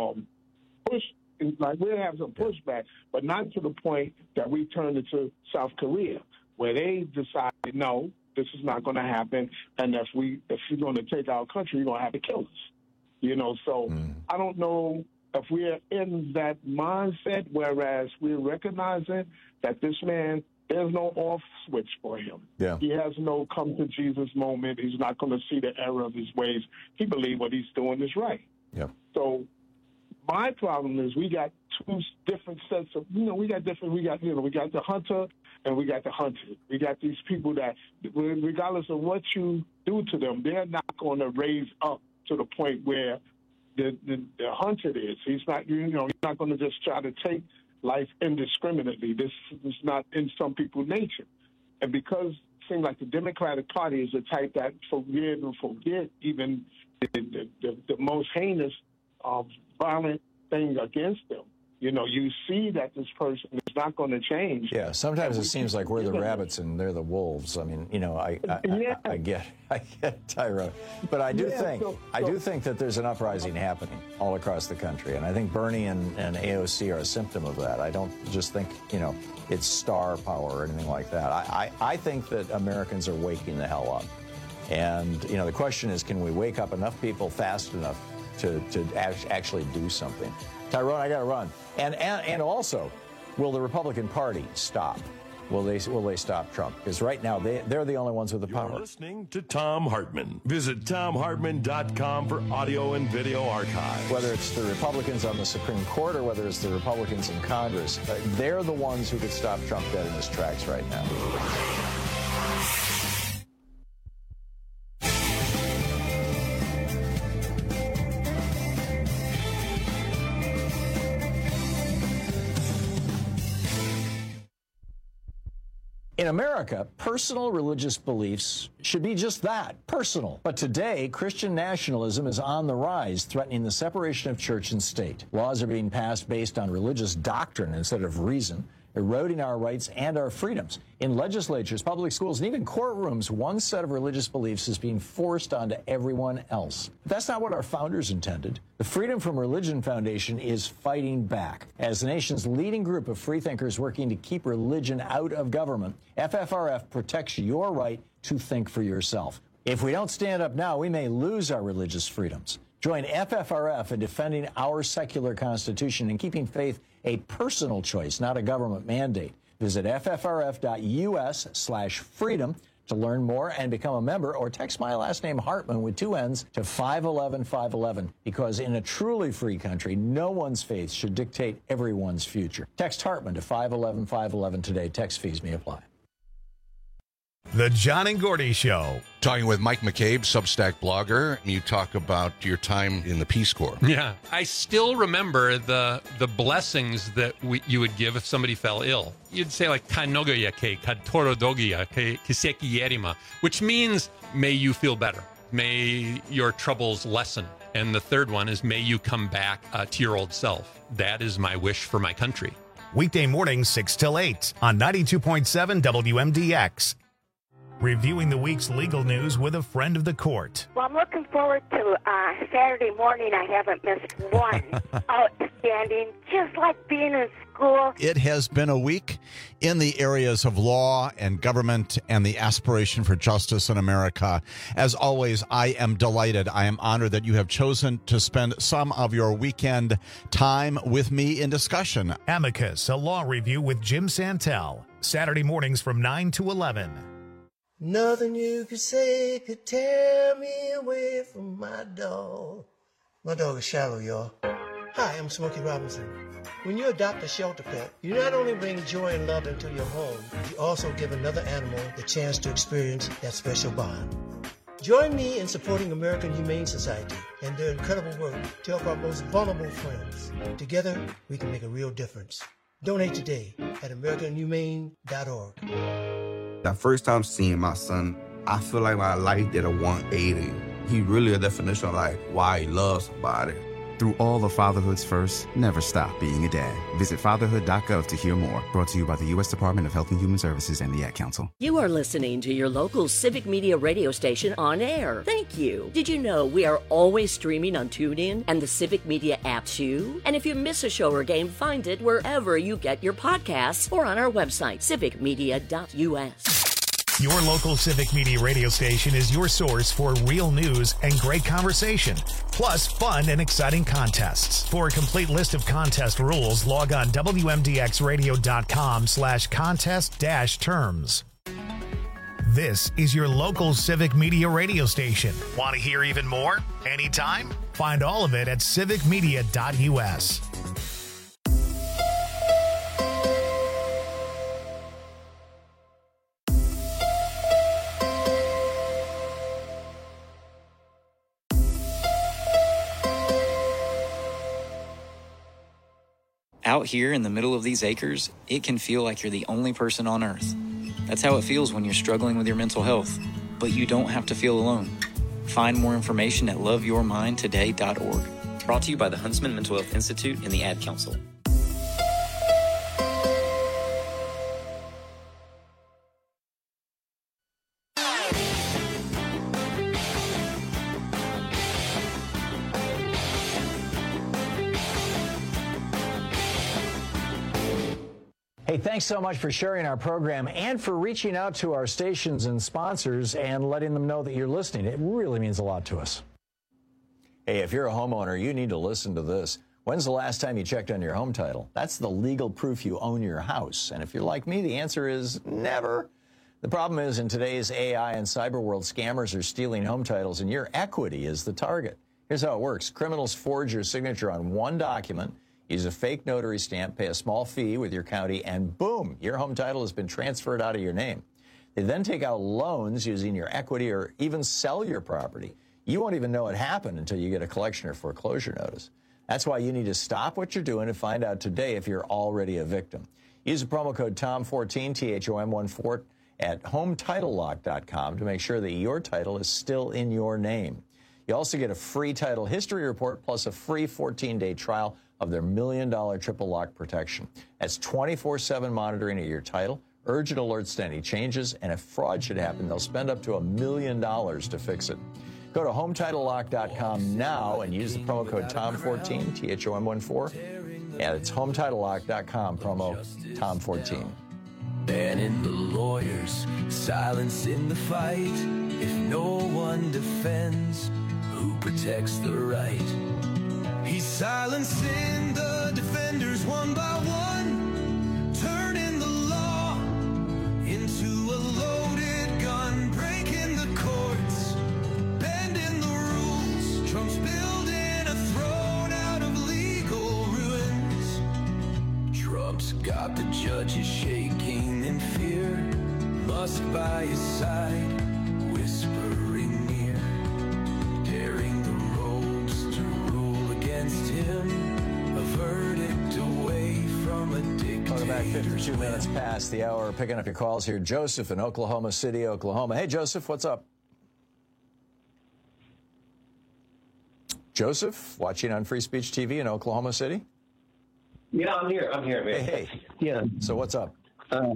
push. Like, we have some pushback, but not to the point that we turned into South Korea, where they decided, no, this is not going to happen, and if you're going to take our country, you're going to have to kill us. So I don't know if we're in that mindset, whereas we're recognizing that this man, there's no off switch for him. Yeah. He has no come to Jesus moment. He's not going to see the error of his ways. He believes what he's doing is right. Yeah. So my problem is we got two different sets of, we got the hunter and we got the hunted. We got these people that, regardless of what you do to them, they're not going to raise up to the point where the hunted is. He's not, you're not going to just try to take life indiscriminately. This is not in some people's nature. And because it seems like the Democratic Party is the type that forget even the most heinous violent thing against them. You see that this person is not going to change. Yeah, sometimes it seems like we're the rabbits and they're the wolves. I mean, I get Tyrone, but I do think that there's an uprising happening all across the country, and I think Bernie and AOC are a symptom of that. I don't just think it's star power or anything like that. I think that Americans are waking the hell up, and the question is, can we wake up enough people fast enough to actually do something? Tyrone, I got to run. And also, will the Republican Party stop? Will they stop Trump? Because right now, they're the only ones with the power. You're listening to Thom Hartmann. Visit ThomHartmann.com for audio and video archives. Whether it's the Republicans on the Supreme Court or whether it's the Republicans in Congress, they're the ones who could stop Trump dead in his tracks right now. In America, personal religious beliefs should be just that, personal. But today, Christian nationalism is on the rise, threatening the separation of church and state. Laws are being passed based on religious doctrine instead of reason, eroding our rights and our freedoms. In legislatures, public schools, and even courtrooms, one set of religious beliefs is being forced onto everyone else. But that's not what our founders intended. The Freedom from Religion Foundation is fighting back. As the nation's leading group of freethinkers working to keep religion out of government, FFRF protects your right to think for yourself. If we don't stand up now, we may lose our religious freedoms. Join FFRF in defending our secular constitution and keeping faith a personal choice, not a government mandate. Visit ffrf.us/freedom to learn more and become a member, or text my last name Hartmann with 2 N's to 511-511, because in a truly free country, no one's faith should dictate everyone's future. Text Hartmann to 511-511 today. Text fees may apply. The John and Gordy Show. Talking with Mike McCabe, Substack blogger. You talk about your time in the Peace Corps. Yeah. I still remember the blessings that you would give if somebody fell ill. You'd say like, Kanogoya ke, Katorodogia ke, Kiseki Yerima, which means, may you feel better. May your troubles lessen. And the third one is, may you come back to your old self. That is my wish for my country. Weekday mornings 6 till 8 on 92.7 WMDX. Reviewing the week's legal news with a friend of the court. Well, I'm looking forward to Saturday morning. I haven't missed one. Outstanding, just like being in school. It has been a week in the areas of law and government and the aspiration for justice in America. As always, I am delighted. I am honored that you have chosen to spend some of your weekend time with me in discussion. Amicus, a law review with Jim Santel. Saturday mornings from 9 to 11. Nothing you could say could tear me away from my dog. My dog is shallow, y'all. Hi, I'm Smokey Robinson. When you adopt a shelter pet, you not only bring joy and love into your home, you also give another animal the chance to experience that special bond. Join me in supporting American Humane Society and their incredible work to help our most vulnerable friends. Together, we can make a real difference. Donate today at AmericanHumane.org. The first time seeing my son, I feel like my life did a 180. He really a definition of like why he loves somebody. Through all of fatherhood's first, never stop being a dad. Visit fatherhood.gov to hear more. Brought to you by the U.S. Department of Health and Human Services and the Ad Council. You are listening to your local Civic Media radio station on air. Thank you. Did you know we are always streaming on TuneIn and the Civic Media app too? And if you miss a show or game, find it wherever you get your podcasts or on our website, civicmedia.us. Your local Civic Media radio station is your source for real news and great conversation, plus fun and exciting contests. For a complete list of contest rules, log on WMDXradio.com/contest-terms. This is your local Civic Media radio station. Want to hear even more? Anytime? Find all of it at civicmedia.us. Out here in the middle of these acres, it can feel like you're the only person on Earth. That's how it feels when you're struggling with your mental health. But you don't have to feel alone. Find more information at loveyourmindtoday.org. Brought to you by the Huntsman Mental Health Institute and the Ad Council. Hey, thanks so much for sharing our program and for reaching out to our stations and sponsors and letting them know that you're listening. It really means a lot to us. Hey, if you're a homeowner, you need to listen to this. When's the last time you checked on your home title? That's the legal proof you own your house. And if you're like me, the answer is never. The problem is in today's AI and cyber world, scammers are stealing home titles and your equity is the target. Here's how it works. Criminals forge your signature on one document, use a fake notary stamp, pay a small fee with your county, and boom, your home title has been transferred out of your name. They then take out loans using your equity or even sell your property. You won't even know it happened until you get a collection or foreclosure notice. That's why you need to stop what you're doing and find out today if you're already a victim. Use the promo code TOM14, THOM14, at HomeTitleLock.com to make sure that your title is still in your name. You also get a free title history report plus a free 14-day trial of their $1 million triple lock protection. That's 24/7 monitoring of your title, urgent alerts to any changes, and if fraud should happen, they'll spend up to $1 million to fix it. Go to HomeTitleLock.com now and use the promo code TOM14, THOM14. And it's HomeTitleLock.com, promo TOM14. Banning the lawyers, silencing the fight. If no one defends, who protects the right? He's silencing the defenders one by one, turning the law into a loaded gun, breaking the courts, bending the rules. Trump's building a throne out of legal ruins. Trump's got the judges shaking in fear, Musk by his side, whispering near, daring the rogues to rule against him, a verdict away from a dictator. Welcome back, 52 minutes past the hour. Picking up your calls here. Joseph in Oklahoma City, Oklahoma. Hey, Joseph, what's up? Joseph, watching on Free Speech TV in Oklahoma City? Yeah, I'm here, man. Hey. Yeah. So what's up? I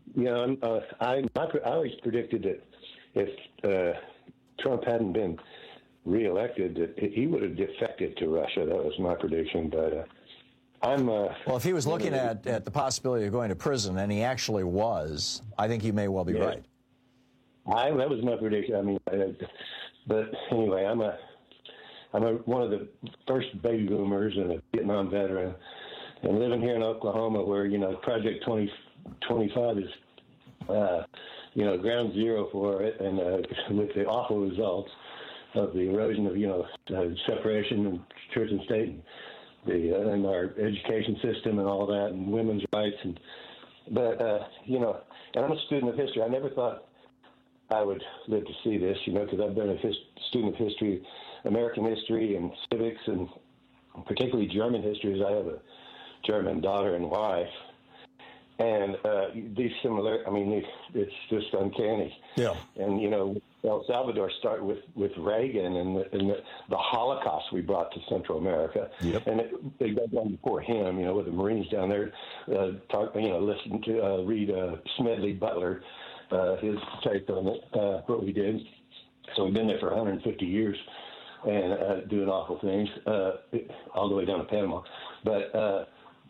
always predicted that if Trump hadn't been reelected, that he would have defected to Russia. That was my prediction. But well, if he was looking at the possibility of going to prison, and he actually was, I think you may well be right. That was my prediction. I mean, but anyway, I'm one of the first baby boomers and a Vietnam veteran, and living here in Oklahoma, where Project 2025 is ground zero for it, and with the awful results of the erosion of separation of church and state, in our education system and all that, and women's rights. But and I'm a student of history. I never thought I would live to see this, because I've been a student of history, American history and civics, and particularly German history, as I have a German daughter and wife. And these it's just uncanny. Yeah. And, El Salvador started with Reagan and the Holocaust we brought to Central America. Yep. And it got done before him, with the Marines down there, listen to, read Smedley Butler, his take on it, what we did. So we've been there for 150 years and doing awful things, all the way down to Panama. But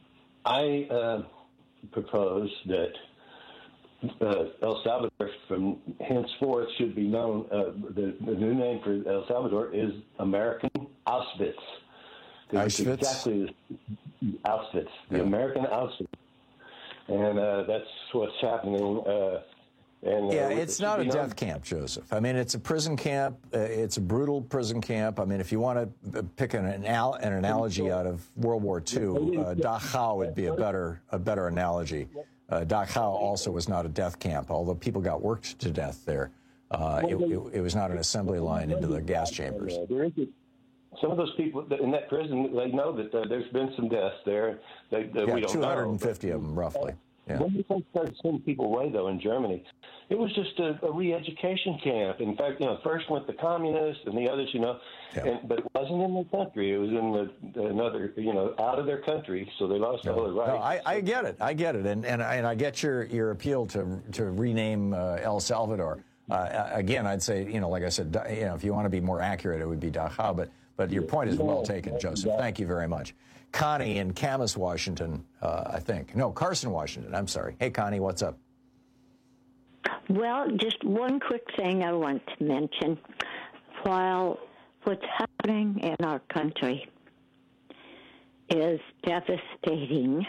I propose that El Salvador from henceforth should be known, the new name for El Salvador is American Auschwitz. Auschwitz? Exactly Auschwitz, the American Auschwitz. And that's what's happening. It's not a death camp, Joseph. I mean, it's a prison camp. It's a brutal prison camp. I mean, if you want to pick an analogy out of World War II, Dachau would be a better analogy. Dachau also was not a death camp, although people got worked to death there. It was not an assembly line into the gas chambers. Some of those people in that prison, they know that there's been some deaths there. We don't 250 know. of them, roughly. Yeah. When we started sending people away, though, in Germany, it was just a re-education camp. In fact, first went the communists and the others, but it wasn't in their country. It was in another, out of their country, so they lost all their rights. No, I get it. And I get your appeal to rename El Salvador. Again, I'd say, like I said, if you want to be more accurate, it would be Dachau. But your point is well taken, Joseph. Thank you very much. Connie in Camas, Washington, I think. No, Carson, Washington. I'm sorry. Hey, Connie, what's up? Well, just one quick thing I want to mention. While what's happening in our country is devastating,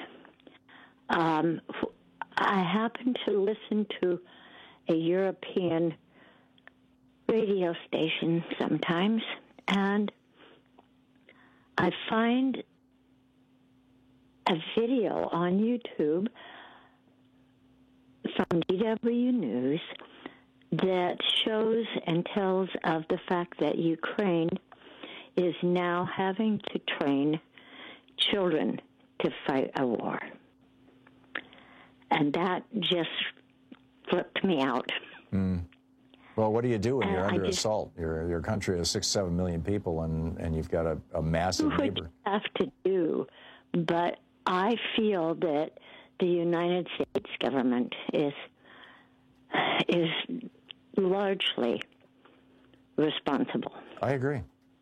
I happen to listen to a European radio station sometimes, and I find a video on YouTube from DW News that shows and tells of the fact that Ukraine is now having to train children to fight a war. And that just flipped me out. Well, what do you do when you're under assault? Your country has 6-7 million people, and you've got a massive neighbor. What you have to do, but I feel that the United States government is largely responsible. I agree.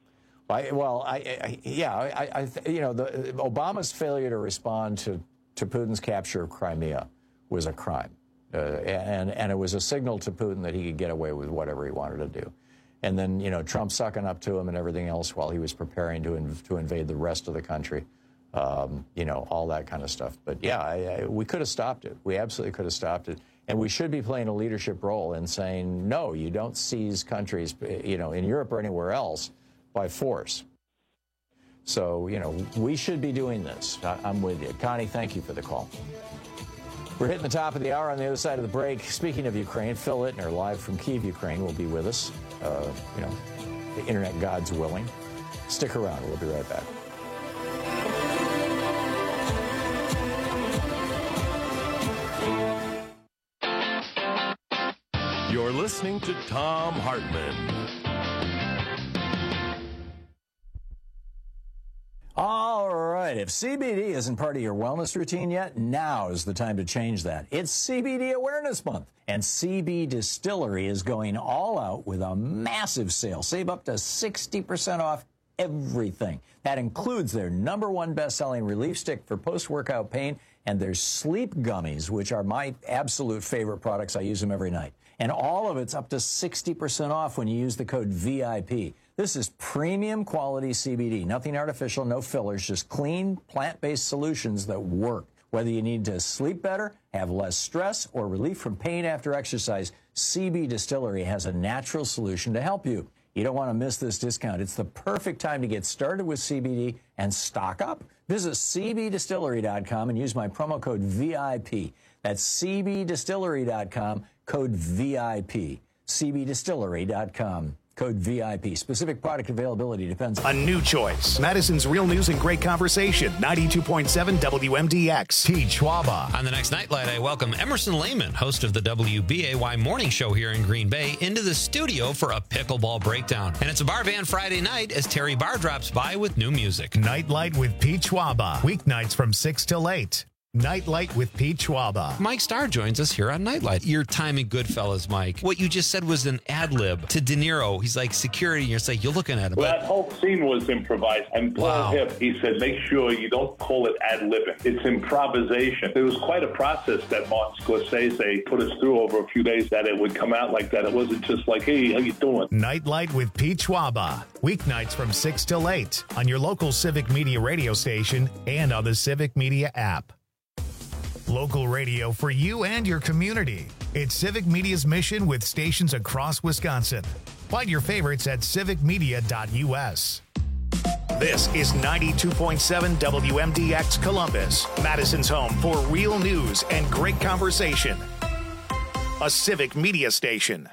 Obama's failure to respond to Putin's capture of Crimea was a crime. And it was a signal to Putin that he could get away with whatever he wanted to do. And then, Trump sucking up to him and everything else while he was preparing to invade the rest of the country, all that kind of stuff. But, we could have stopped it. We absolutely could have stopped it. And we should be playing a leadership role in saying, no, you don't seize countries, in Europe or anywhere else by force. So, we should be doing this. I'm with you. Connie, thank you for the call. We're hitting the top of the hour. On the other side of the break, speaking of Ukraine, Phil Ittner, live from Kyiv, Ukraine, will be with us. The internet gods willing. Stick around. We'll be right back. You're listening to Thom Hartmann. All right, if CBD isn't part of your wellness routine yet, now is the time to change that. It's CBD Awareness Month, and CB Distillery is going all out with a massive sale. Save up to 60% off everything. That includes their #1 best-selling relief stick for post-workout pain and their sleep gummies, which are my absolute favorite products. I use them every night. And all of it's up to 60% off when you use the code VIP. This is premium quality CBD. Nothing artificial, no fillers, just clean, plant-based solutions that work. Whether you need to sleep better, have less stress, or relief from pain after exercise, CB Distillery has a natural solution to help you. You don't want to miss this discount. It's the perfect time to get started with CBD and stock up. Visit cbdistillery.com and use my promo code VIP. That's cbdistillery.com, code VIP. cbdistillery.com. Code VIP. Specific product availability depends. A new choice. Madison's Real News and Great Conversation. 92.7 WMDX. Pete Schwaba. On the next Nightlight, I welcome Emerson Lehman, host of the WBAY Morning Show here in Green Bay, into the studio for a pickleball breakdown. And it's a bar band Friday night as Terry Barr drops by with new music. Nightlight with Pete Schwaba. Weeknights from 6 till 8. Nightlight with Pete Schwaba. Mike Starr joins us here on Nightlight. Your time in Goodfellas, Mike. What you just said was an ad-lib to De Niro. He's like, security, and you're like, you're looking at him. Well, that whole scene was improvised. And Paul Hipp, he said, make sure you don't call it ad-libbing. It's improvisation. It was quite a process that Martin Scorsese put us through over a few days that it would come out like that. It wasn't just like, hey, how you doing? Nightlight with Pete Schwaba. Weeknights from 6 till 8 on your local Civic Media radio station and on the Civic Media app. Local radio for you and your community. It's Civic Media's mission with stations across Wisconsin. Find your favorites at civicmedia.us. This is 92.7 WMDX Columbus, Madison's home for real news and great conversation. A Civic Media station.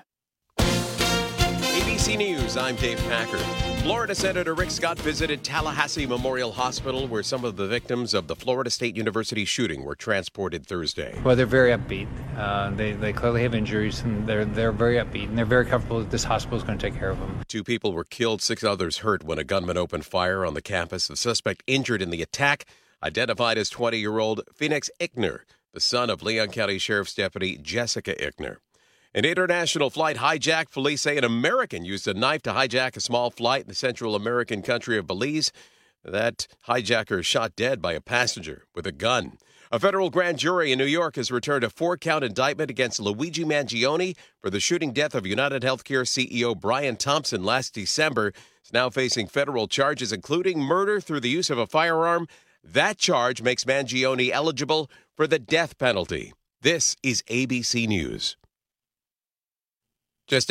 ABC News, I'm Dave Packard. Florida Senator Rick Scott visited Tallahassee Memorial Hospital, where some of the victims of the Florida State University shooting were transported Thursday. Well, they're very upbeat. They clearly have injuries, and they're very upbeat, and they're very comfortable that this hospital is going to take care of them. 2 people were killed, 6 others hurt when a gunman opened fire on the campus. The suspect injured in the attack, identified as 20-year-old Phoenix Ickner, the son of Leon County Sheriff's Deputy Jessica Ickner. An international flight hijacked. Police say an American used a knife to hijack a small flight in the Central American country of Belize. That hijacker shot dead by a passenger with a gun. A federal grand jury in New York has returned a 4-count indictment against Luigi Mangione for the shooting death of United Healthcare CEO Brian Thompson last December. He's now facing federal charges, including murder through the use of a firearm. That charge makes Mangione eligible for the death penalty. This is ABC News.